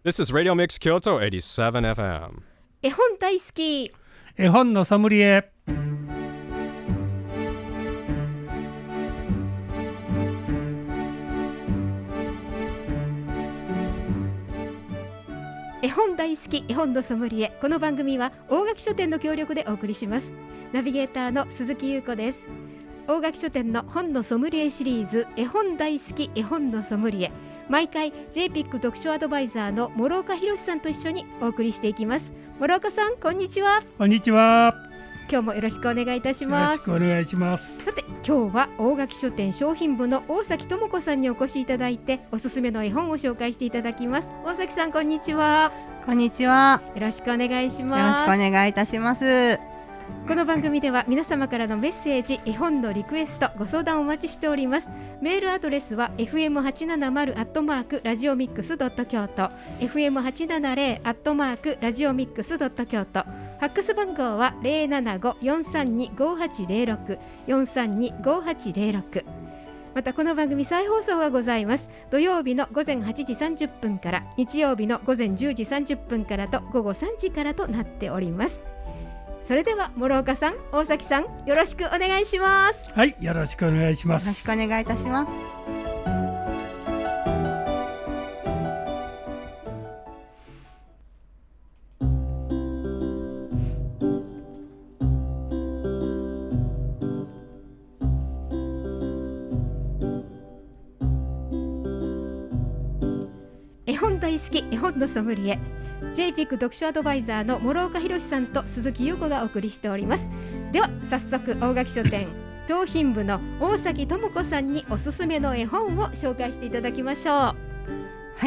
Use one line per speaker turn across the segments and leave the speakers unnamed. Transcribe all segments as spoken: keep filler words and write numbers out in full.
This is Radio Mix Kyoto エイティセブンエフエム。
絵本大好き。
絵本のソムリエ。
絵本大好き絵本のソムリエ。この番組は大垣書店の協力でお送りします。ナビゲーターの鈴木優子です。大垣書店の本のソムリエシリーズ、絵本大好き絵本のソムリエ、毎回 ジェイピック 読書アドバイザーの諸岡博さんと一緒にお送りしていきます。諸岡さん、こんにちは。
こんにちは。
今日もよろしくお願いいたします。
よろしくお願いします。
さて、今日は大垣書店商品部の大崎智子さんにお越しいただいて、おすすめの絵本を紹介していただきます。大崎さん、こんにちは。
こんにちは。
よろしくお願いします。
よろしくお願いいたします。
この番組では皆様からのメッセージ、絵本のリクエスト、ご相談をお待ちしております。メールアドレスは エフエムはちななまる アットマーク ラジオミックス ドット 京都 エフエムはちななゼロ アットマーク ラジオミックス ドット 京都。ファックス番号は ゼロななご よんさんに ごはちゼロろく よんさんに ごはちゼロろく。またこの番組再放送がございます。土曜日の午前はちじさんじゅっぷんから、日曜日の午前じゅうじさんじゅっぷんからと午後さんじからとなっております。それでは諸岡さん、大崎さん、よろしくお願いします。
はい、よろしくお願いします。
よろしくお願いいたします。
絵本大好き絵本のソムリエ、 ジェイピック 読書アドバイザーの諸岡博さんと鈴木優子がお送りしております。では早速、大垣書店商品部の大崎智子さんにおすすめの絵本を紹介していただきましょう。
はい、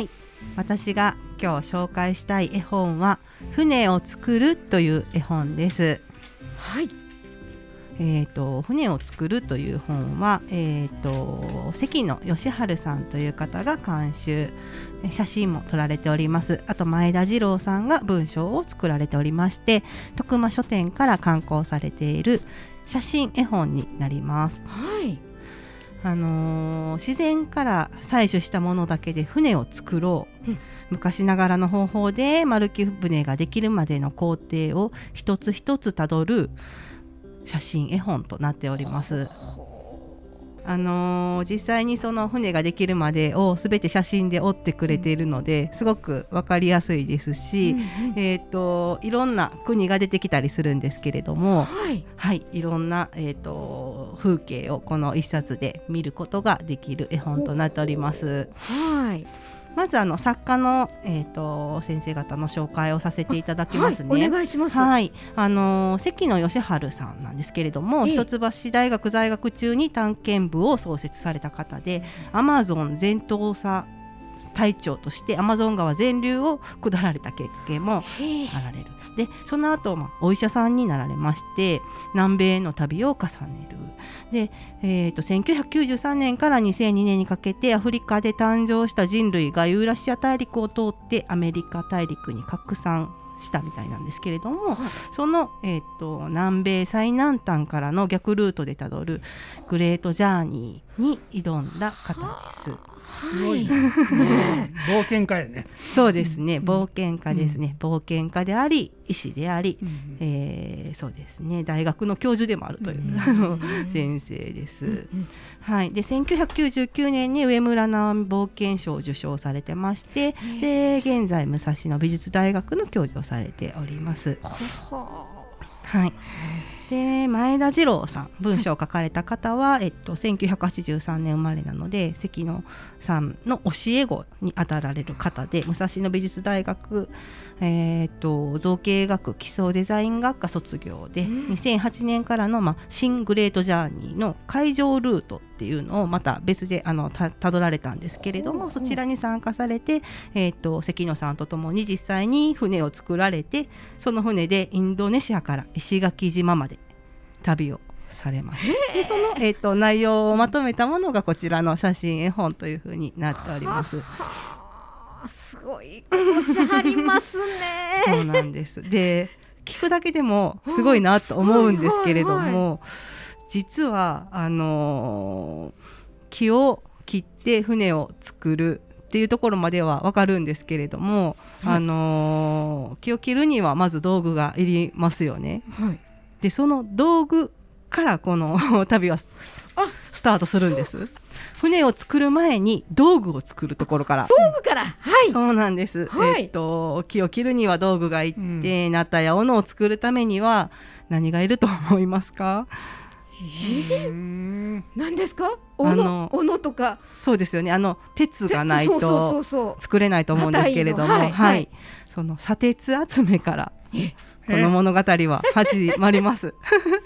私が今日紹介したい絵本は船を作るという絵本です。
はい、
えーと、船を作るという本は、えーと、関野義治さんという方が監修、写真も撮られております。あと前田次郎さんが文章を作られておりまして、徳間書店から刊行されている写真絵本になります。
はい、
あのー、自然から採取したものだけで船を作ろう、うん、昔ながらの方法で丸木舟ができるまでの工程を一つ一つたどる写真絵本となっております。あのー、実際にその船ができるまでをすべて写真で追ってくれているので、すごく分かりやすいですし、うんうん、えーと、いろんな国が出てきたりするんですけれども、はい、はい、いろんな、えーと、風景をこの一冊で見ることができる絵本となっております。はい、まずあの作家の、えー、と先生方の紹介をさせていただきますね。
はい、お願いします。
はい、あの関野義治さんなんですけれども、一橋大学在学中に探検部を創設された方で、アマゾン全島佐隊長としてアマゾン川全流を下られた経験もあられる。でその後、まあ、お医者さんになられまして、南米の旅を重ねる。で、えー、とせんきゅうひゃくきゅうじゅうさんねんからにせんにねんにかけてアフリカで誕生した人類がユーラシア大陸を通ってアメリカ大陸に拡散したみたいなんですけれども、はい、その、えー、と南米最南端からの逆ルートでたどるグレートジャーニーに挑んだ方です。
すごい、ねね、冒険家やね。
そうですね、冒険家ですね、うん、冒険家であり医師であり、うんえー、そうですね、大学の教授でもあるという、うん、あの先生です、うんはい、でせんきゅうひゃくきゅうじゅうきゅうねんに上村直美冒険賞を受賞されてまして、で現在武蔵野美術大学の教授をされております。はい、で前田次郎さん、文章を書かれた方は、えっと、せんきゅうひゃくはちじゅうさんねん生まれなので関野さんの教え子にあたられる方で、武蔵野美術大学、えー、っと造形学基礎デザイン学科卒業で、うん、にせんはちねんからの、まあ、新グレートジャーニーの海上ルートっていうのをまた別であの た, たどられたんですけれども、そちらに参加されて、えー、っと関野さんとともに実際に船を作られて、その船でインドネシアから石垣島まで旅をされました。でその、えー、と内容をまとめたものがこちらの写真絵本というふうになっております。
すごいおしゃりますね。
そうなんです。で聞くだけでもすごいなと思うんですけれども、はいはいはい、実はあのー、木を切って船を作るっっていうところまでは分かるんですけれども、はい、あのー、木を切るにはまず道具がいりますよね、はい、でその道具からこの旅はスタートするんです。船を作る前に道具を作るところから、
道具から、はい、
そうなんです、はい、えー、っと木を切るには道具がいって、うん、ナタや斧を作るためには何がいると思いますか？
えー、何ですか？斧、斧とか。そうですよね、
あの鉄がないと作れないと思うんですけれども、はいはい、その砂鉄集めからこの物語は始まります。砂鉄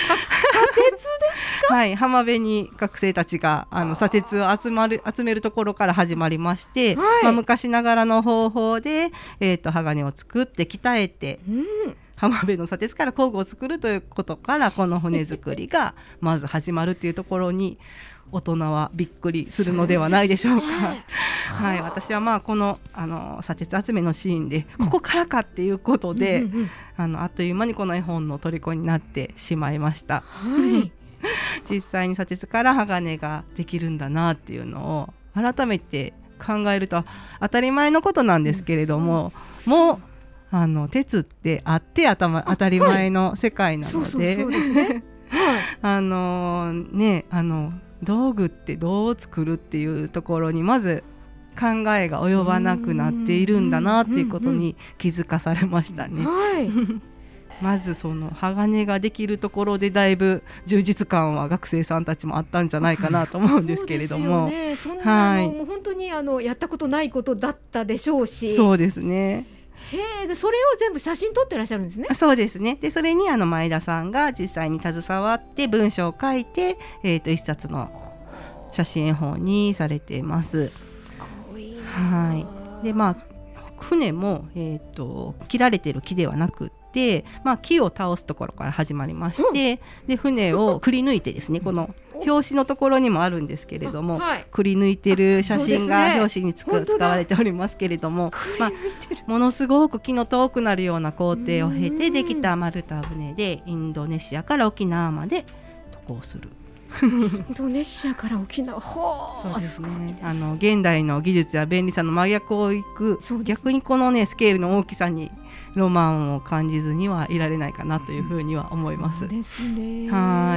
ですか？はい、浜辺に学生たちがあの砂鉄を集まる集めるところから始まりまして、はい、まあ、昔ながらの方法で、えー、と鋼を作って鍛えて、うん、浜辺の砂鉄から工具を作るということからこの船作りがまず始まるっていうところに大人はびっくりするのではないでしょうか。はい、私はまあこの、あの砂鉄集めのシーンでここからかっていうことで、うんうんうん、あのあっという間にこの絵本の虜になってしまいました。はい、実際に砂鉄から鋼ができるんだなっていうのを改めて考えると当たり前のことなんですけれども、うん、もうあの鉄ってあって頭当たり前の世界なので、あのね、あの道具ってどう作るっていうところにまず考えが及ばなくなっているんだなっていうことに気づかされましたね。はい、まずその鋼ができるところでだいぶ充実感は学生さんたちもあったんじゃないかなと思うんですけれども、
そうですよね、そんな、はい、もう本当にあのやったことないことだったでしょうし。
そうですね。
へでそれを全部写真撮ってらっしゃるんですね。
そうですね。でそれにあの前田さんが実際に携わって文章を書いて、えー、と一冊の写真絵本にされています。すごいな。はい、でまあ船も、えー、と切られている木ではなくて、まあ、木を倒すところから始まりまして、うん、で船をくり抜いてですね、この表紙のところにもあるんですけれども、はい、くり抜いてる写真が表紙につく、ね、使われておりますけれども、まあ、ものすごく気の遠くなるような工程を経てできた丸太船でインドネシアから沖縄まで渡航する。
インドネシアから沖縄、ほー、
そうですね、あの現代の技術や便利さの真逆をいく、逆にこのねスケールの大きさにロマンを感じずにはいられないかなというふうには思います。
そうですね。
はい、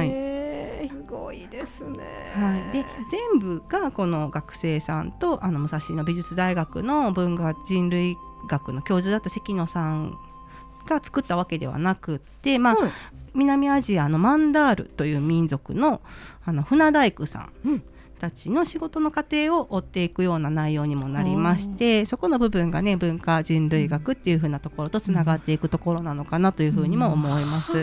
すごいですね。
はい、で全部がこの学生さんとあの武蔵野美術大学の文化人類学の教授だった関野さんが作ったわけではなくって、まあ、うん、南アジアのマンダールという民族 の, あの船大工さんたちの仕事の過程を追っていくような内容にもなりまして、うん、そこの部分がね文化人類学っていう風なところとつながっていくところなのかなというふうにも思います。うん、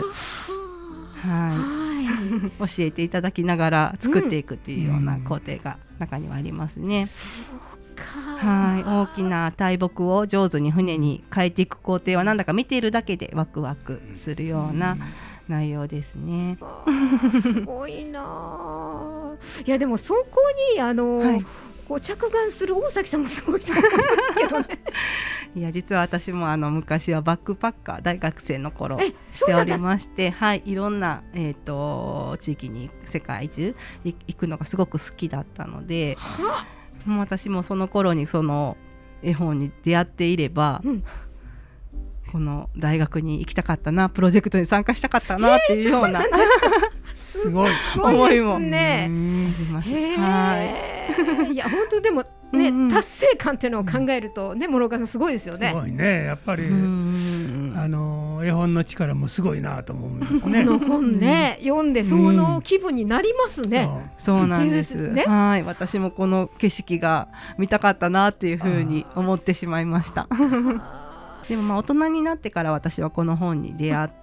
はい、教えていただきながら作っていくっていうような工程が中にはありますね。うん、はい、大きな大木を上手に船に変えていく工程はなんだか見ているだけでワクワクするような内容ですね。
すごいな。いやでもそこにあの、はい、こう着眼する大崎さんもすごいと思うんですけどね。
いや実は私もあの昔はバックパッカー大学生の頃しておりまして、はい、いろんな、えー、と地域に世界中行くのがすごく好きだったので、もう私もその頃にその絵本に出会っていれば、うん、この大学に行きたかったな、プロジェクトに参加したかったなっていうような、えー、
すごい
思いもあります。はい、いや本当でもね、うんうん、達成感っていうのを考えるとね、諸岡さんすごいですよね。
すごいね、やっぱりあの絵本の力もすごいなと思うんですね。
この本ね、うん、読んでその気分になりますね。
うん、そうなんです。ね、はい、私もこの景色が見たかったなっていうふうに思ってしまいました。でもまあ大人になってから私はこの本に出会って、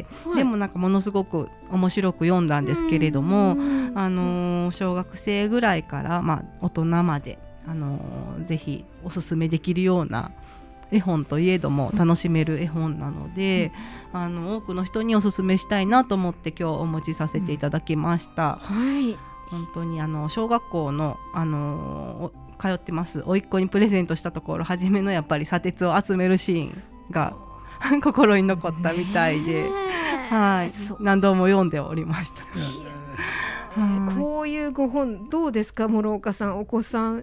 はい、でもなんかものすごく面白く読んだんですけれども、あのー、小学生ぐらいからまあ大人まで、あのー、ぜひおすすめできるような絵本といえども楽しめる絵本なので、うん、あの多くの人におすすめしたいなと思って今日お持ちさせていただきました。うん、はい、本当にあの小学校の、あのー通ってます甥っ子にプレゼントしたところ、初めのやっぱり砂鉄を集めるシーンが心に残ったみたいで、はい、何度も読んでおりました。
こういうご本どうですか、諸岡さん、お子さん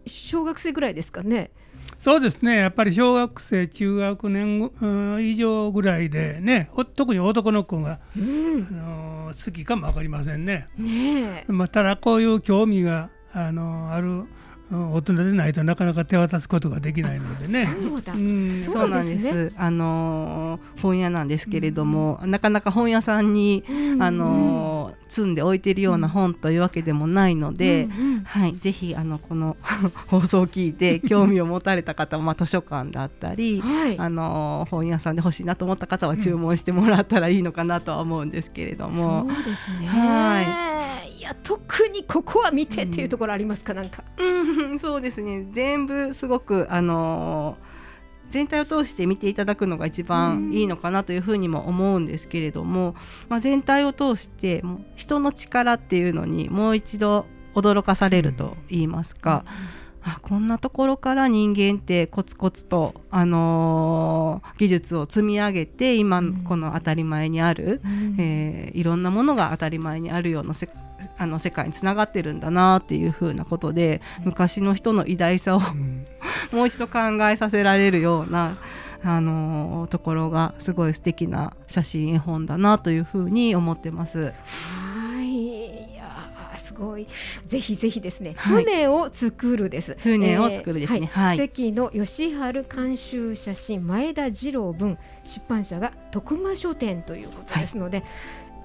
小学生ぐらいですかね。
そうですね、やっぱり小学生中学年、うん、以上ぐらいでね、特に男の子が、うん、あの好きかも分かりませんね。
ねえ、
まあ、ただこういう興味があのある大人でないとなかなか手渡すことができないのでね。
そうだ、
うん、そうなんです。あの本屋なんですけれども、うん、なかなか本屋さんに、うん、あの積んで置いているような本というわけでもないので、うんうん、はい、ぜひあのこの放送を聞いて興味を持たれた方は、まあ、図書館だったり、はい、あの本屋さんで欲しいなと思った方は注文してもらったらいいのかなとは思うんですけれども、
そうですね、
はい、
いや特にここは見てっていうところありますか、なんか。
うんそうですね、全部すごく、あのー、全体を通して見ていただくのが一番いいのかなというふうにも思うんですけれども、まあ、全体を通してもう人の力っていうのにもう一度驚かされると言いますか、うん、あこんなところから人間ってコツコツと、あのー、技術を積み上げて今この当たり前にある、うん、えー、いろんなものが当たり前にあるようなせあの世界につながってるんだなっていう風なことで、昔の人の偉大さを、うん、もう一度考えさせられるような、あのー、ところがすごい素敵な写真絵本だなという風に思ってます。
はい、いやすごい、ぜひぜひですね、はい、船を作るです。
船を作るですね、
えーはい
はい、
関野義治監修写真、前田次郎文、出版社が徳間書店ということですので、はい、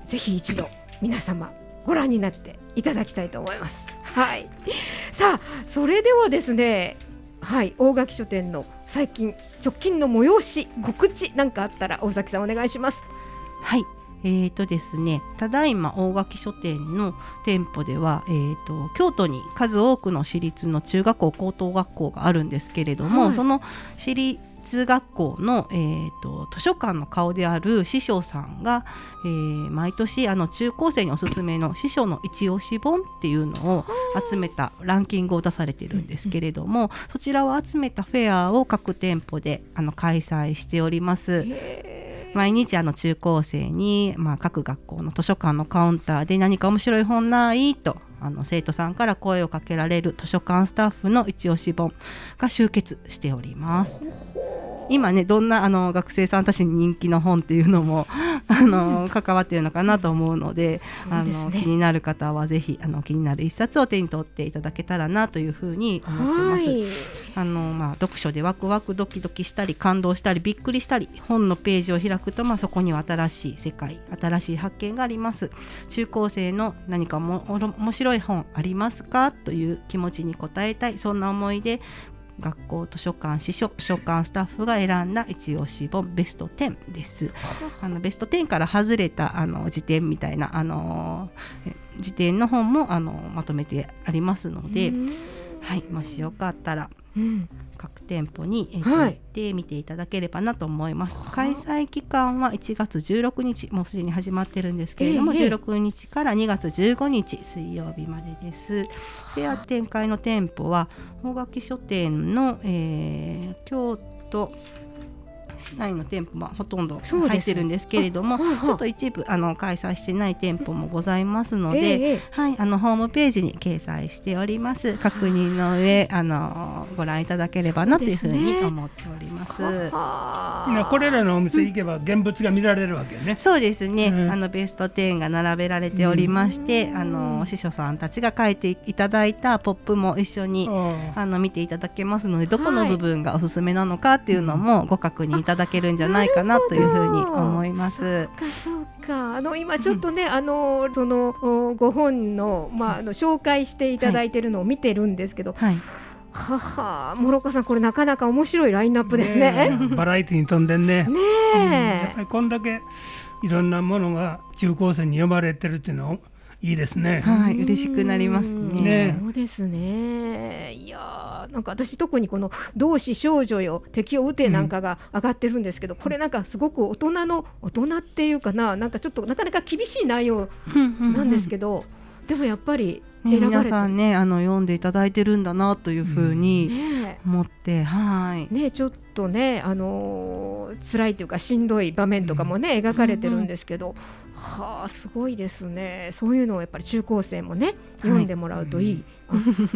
ぜひ一度皆様ご覧になっていただきたいと思います。はい、さあそれではですね、はい、大垣書店の最近直近の催し告知なんかあったら大崎さんお願いします。
はい、えーとですね、ただいま大垣書店の店舗では、えーと京都に数多くの私立の中学校高等学校があるんですけれども、はい、その私立学校の、えー、と図書館の顔である師匠さんが、えー、毎年あの中高生におすすめの師匠の一押し本っていうのを集めたランキングを出されているんですけれども、そちらを集めたフェアを各店舗であの開催しております。毎日あの中高生に、まあ、各学校の図書館のカウンターで何か面白い本ないとあの生徒さんから声をかけられる図書館スタッフの一押し本が集結しております。今ね、どんなあの学生さんたちに人気の本っていうのもあの関わっているのかなと思うので、あの気になる方はぜひあの気になる一冊を手に取っていただけたらなというふうに思ってます。はい、あのまあ、読書でワクワクドキドキしたり感動したりびっくりしたり、本のページを開くと、まあ、そこには新しい世界、新しい発見があります。中高生の何かも面白い本ありますかという気持ちに応えたい、そんな思いで学校図書館司書図書館スタッフが選んだ一押し本ベストじゅうです。あのベストじゅうから外れたあの辞典みたいなあの辞典の本もあのまとめてありますので、はい、もしよかったら、うん、各店舗に、えーはい、行って見ていただければなと思います。開催期間はいちがつじゅうろくにち、もうすでに始まってるんですけれども、えー、じゅうろくにちからにがつじゅうごにち水曜日までです。では展開の店舗は大垣書店の、えー、京都市内の店舗はほとんど入ってるんですけれども、ちょっと一部あの開催してない店舗もございますので、えーはい、あのホームページに掲載しております。確認の上あのご覧いただければなというふうに思っております。
すね、これらのお店行けば現物が見られるわけね。
そうですね、うん、あのベストじゅうが並べられておりまして、うん、あの師匠さんたちが書いていただいたポップも一緒にあの見ていただけますので、どこの部分がおすすめなのかっていうのもご確認いただけるんじゃないかなというふうに思います。
そうかそうか、あの今ちょっとね、うん、あのそのご本の、まあ、あの紹介していただいているのを見てるんですけど、はい、はは諸岡さん、これなかなか面白いラインナップですね。
ねバラエティに富んでんね。ねえ、うん、やっぱりこんだけいろんなものが中高生に読まれてるっていうのいいですね。
はい、嬉しくなりますね。
ね、そうですね。いやなんか私特にこの同志少女よ敵を撃てなんかが上がってるんですけど、うん、これなんかすごく大人の大人っていうかな、なんかちょっとなかなか厳しい内容なんですけど、でもやっぱり選ばれて、ね、
皆さんねあの読んでいただいてるんだなというふうに思って、うんね、はい
ね、ちょっとね、あのー、辛いというかしんどい場面とかもね、うん、描かれてるんですけど、 はあ、すごいですね。そういうのをやっぱり中高生もね読んでもらうといい、はい、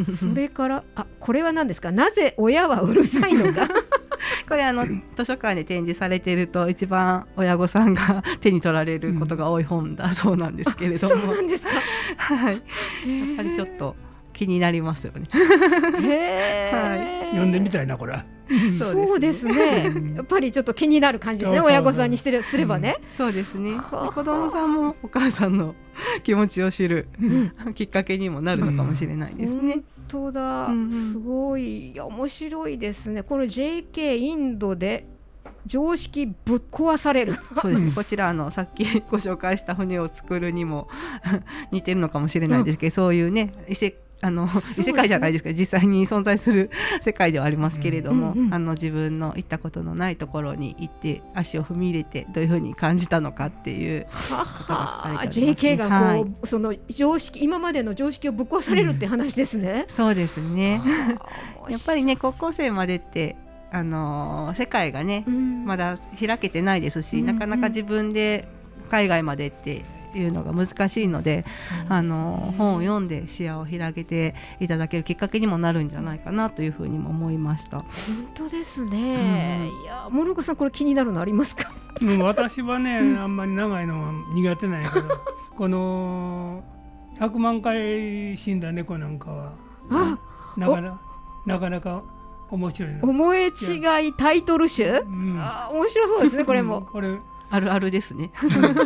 それからあこれは何ですか。なぜ親はうるさいのか
これあの図書館で展示されていると一番親御さんが手に取られることが多い本だそうなんですけれども、
そうなんですか
はい、やっぱりちょっと気になりますよね
へー、
はい、読んでみたいなこれ
そうですねやっぱりちょっっと気になる感じですね。親御さんにしてるすればね、
うん、そうですね。子供さんもお母さんの気持ちを知る、うん、きっかけにもなるのかもしれないですね。
本当だ、うんうん、すごい、いや面白いですね。これ ジェーケー インドで常識ぶっ壊される
そうですね。こちらあのさっきご紹介した船を作るにも似てるのかもしれないですけど、うん、そういうね異世あの、ね、異世界じゃないですか、実際に存在する世界ではありますけれども、うんうん、あの自分の行ったことのないところに行って足を踏み入れてどういうふうに感じたのかっていうことが書かれておりますね。
ジェーケー がこう、はい、その常識今までの常識をぶっ壊されるって話ですね、
うん、そうですねやっぱりね高校生までってあのー、世界がね、うん、まだ開けてないですし、うん、なかなか自分で海外までっていうのが難しいの で, で、ね、あの本を読んで視野を広げていただけるきっかけにもなるんじゃないかなというふうにも思いました。
本当ですね、うん、いや諸岡さんこれ気になるのありますか？
うん、私はね、うん、あんまり長いのは苦手なんやけどこのひゃくまんかい死んだ猫なんかはあなかななかなか面白いの。
思い違いタイトル集、うん、あ面白そうですねこれも、うん、
これあるあるですね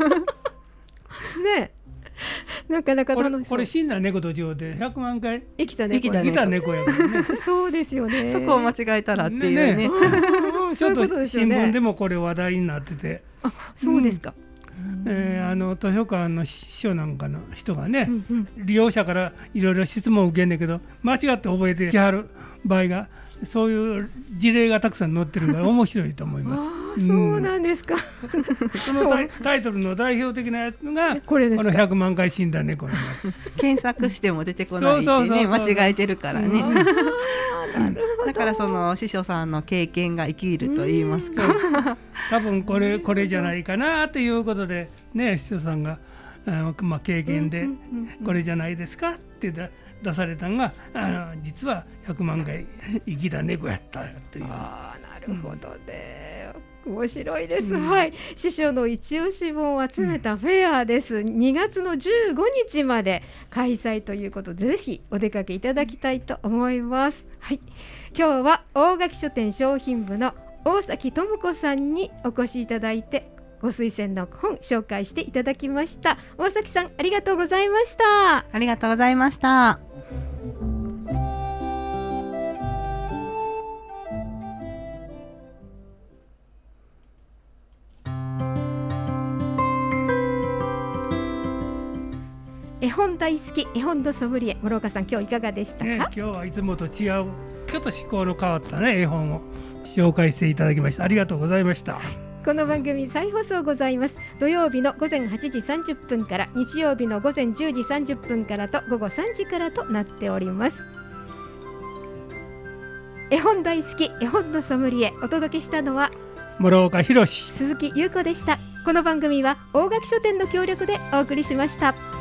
ねえなかなか楽しそう。
これ死んだ猫と違ってひゃくまんかい
生きた猫
生きた猫やからね
そうですよね。
そこを間違えたらっていうね、ね
うん、
ちょっと新聞でもこれ話題になってて、
あそうですか、
うんえー、あの図書館の司書なんかの人がね、うんうん、利用者からいろいろ質問を受けるんだけど間違って覚えてきはる場合がそういう事例がたくさん載ってるから面白いと思います。
あ、うん、そうなんですか
その タ, イタイトルの代表的なやつがこれですか。このひゃくまんかい死んだ猫になる
検索しても出てこないってね間違えてるからね、うん、だからその司書さんの経験が生きると言いますか
多分これこれじゃないかなということでね司書さんが、あまあ、経験でこれじゃないですかって言った出されたのがあの実はひゃくまんかい生きた猫やったという。
あなるほどね、うん、面白いです、うん、はい。司書の一押し本を集めたフェアです、うん、にがつのじゅうごにちまで開催ということでぜひお出かけいただきたいと思います、はい、今日は大垣書店商品部の大崎智子さんにお越しいただいてご推薦の本紹介していただきました。大崎さんありがとうございました。
ありがとうございました。
絵本大好き絵本のソムリエ諸岡さん今日いかがでしたか？ね、
今日はいつもと違うちょっと趣向の変わったね絵本を紹介していただきましたありがとうございました。
この番組再放送ございます。土曜日のごぜんはちじさんじゅっぷんから日曜日のごぜんじゅうじさんじゅっぷんからとごごさんじからとなっております。絵本大好き絵本のソムリエお届けしたのは
諸岡博、
鈴木優子でした。この番組は大垣書店の協力でお送りしました。